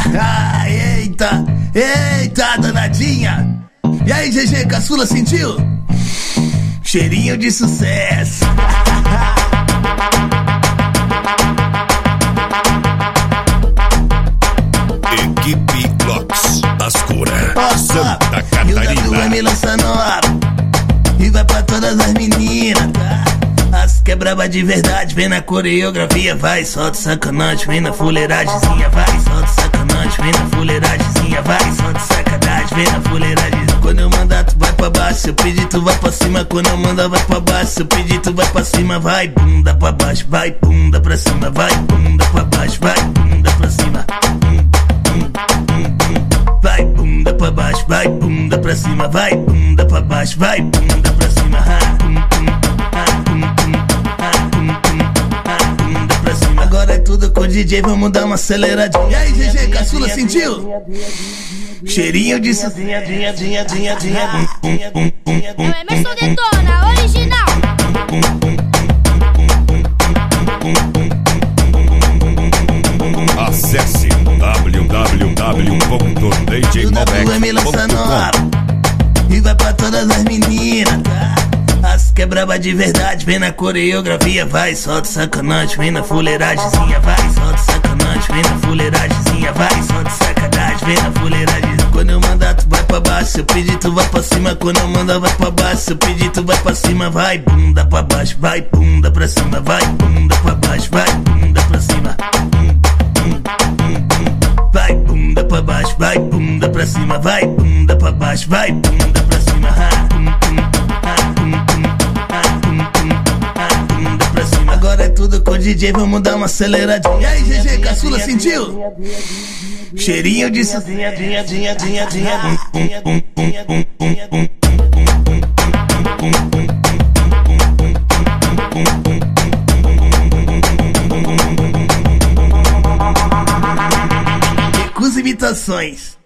Ah, eita, eita, danadinha. E aí, GG, caçula, sentiu? Cheirinho de sucesso. Equipe Locks, Ascura, Santa Catarina. E o WM lança nova e vai pra todas as meninas, tá? As que é braba de verdade, vem na coreografia, vai, solta sacanagem, vem na fuleiragemzinha, vai, solta sacanagem, vem na fuleiragemzinha, vai, solta sacanagem, vem na fuleiragem. Quando eu mandar tu vai pra baixo, se eu pedir tu vai pra cima, quando eu mandar vai pra baixo, se eu pedir tu vai pra cima, vai, bunda pra baixo, vai, bunda pra cima, vai, bunda pra baixo, vai, bunda pra cima. Vai, bunda pra baixo, vai, bunda pra cima, vai, bunda pra baixo, vai, bunda pra cima. Bunda pra cima. Agora é tudo com o DJ, vamos dar uma aceleradinha. E aí, GG, caçula, sentiu? Cheirinho de sucesso. É o Emerson Detona, original. Acesse www.djmalbec.com e vai pra todas as meninas, tá? As que é braba de verdade, vem na coreografia, vai, solta sacanagem, vem na fuleiragemzinha, vai, solta sacanagem, vem na fuleiragemzinha, vai, solta sacanagem, vem na fuleiragem. Quando eu mandar tu vai pra baixo, se eu pedir tu vai pra cima, quando eu mandar vai pra baixo, se eu pedir tu vai pra cima, vai, bunda pra baixo, vai, bunda pra cima, vai, bunda pra baixo, vai, bunda pra cima. Vai, bunda pra baixo, vai, bunda pra cima, vai, bunda pra baixo, vai, bunda pra cima. Bunda pra cima. Agora é tudo com o DJ, vamos dar uma aceleradinha. E aí, GG, caçula, sentiu? Cheirinho de sucesso. Imitações.